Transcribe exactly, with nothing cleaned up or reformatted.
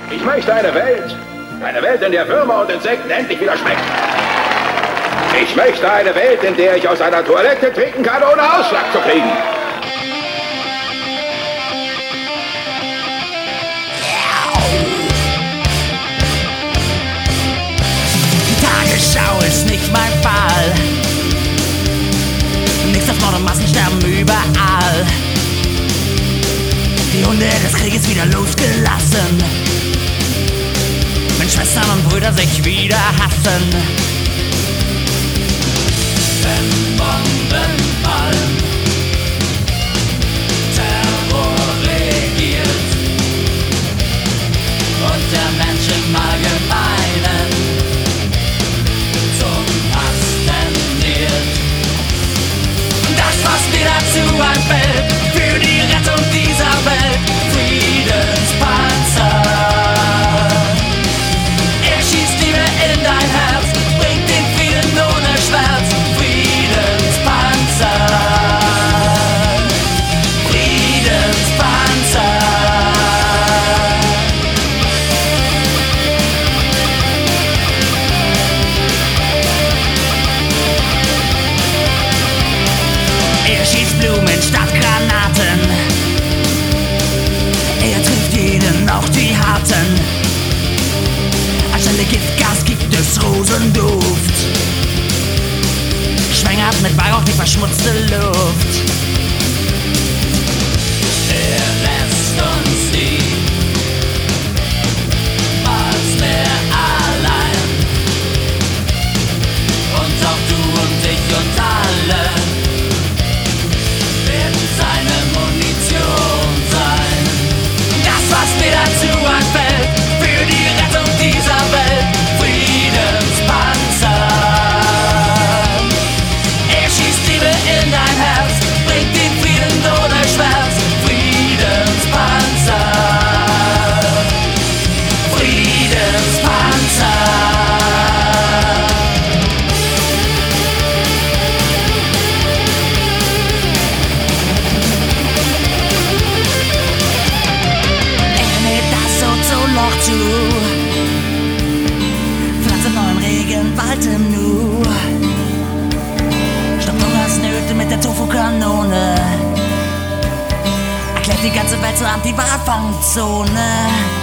Ich möchte eine Welt, eine Welt, in der Würmer und Insekten endlich wieder schmecken. Ich möchte eine Welt, in der ich aus einer Toilette trinken kann, ohne Ausschlag zu kriegen. Die Tagesschau ist nicht mein Fall. Nichts auf Mord und Massensterben überall. Die Hunde des Krieges wieder losgelassen. Wenn Schwestern und Brüder sich wieder hassen. Wenn Bomben fallen, Terror regiert und der Mensch im Allgemeinen zum Hass tendiert. Das, was mir dazu einfällt, für die Rettung dieser Welt, Friedenspanzer. Er schießt Liebe in dein Herz, bringt den Frieden ohne Schmerz. Friedenspanzer. Friedenspanzer. Er schießt Blumen statt Granaten. Er trifft jeden, auch die Harten. Anstelle Giftgas gibt es Rosenduft. Schwängert mit Weihrauch die verschmutzte Luft. Er lässt uns nie als mehr allein. Und auch du und ich und alle werden seine Munition sein. Das, was mir dazu einfällt, für die Rettung dieser Welt, Friedenspanzer. Er schießt Liebe in dein Herz, bringt den Frieden ohne Schmerz. Friedenspanzer. Friedenspanzer. Loch zu, pflanze neuen Regenwald im Nu, stoppt Hungersnöte mit der Tofu-Kanone, erklärt die ganze Welt zur Anti-Walfangzone.